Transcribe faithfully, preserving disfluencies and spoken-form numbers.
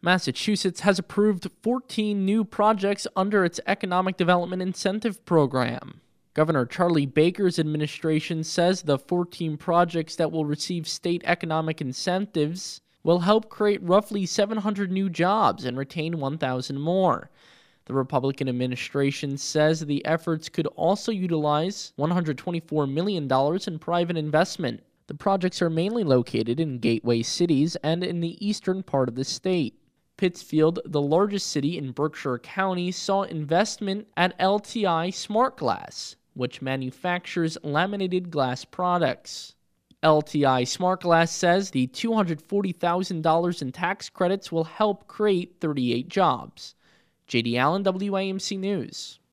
Massachusetts has approved fourteen new projects under its Economic Development Incentive Program. Governor Charlie Baker's administration says the fourteen projects that will receive state economic incentives will help create roughly seven hundred new jobs and retain one thousand more. The Republican administration says the efforts could also utilize one hundred twenty-four million dollars in private investment. The projects are mainly located in gateway cities and in the eastern part of the state. Pittsfield, the largest city in Berkshire County, saw investment at L T I Smart Glass, which manufactures laminated glass products. L T I Smart Glass says the two hundred forty thousand dollars in tax credits will help create thirty-eight jobs. J D Allen, W A M C News.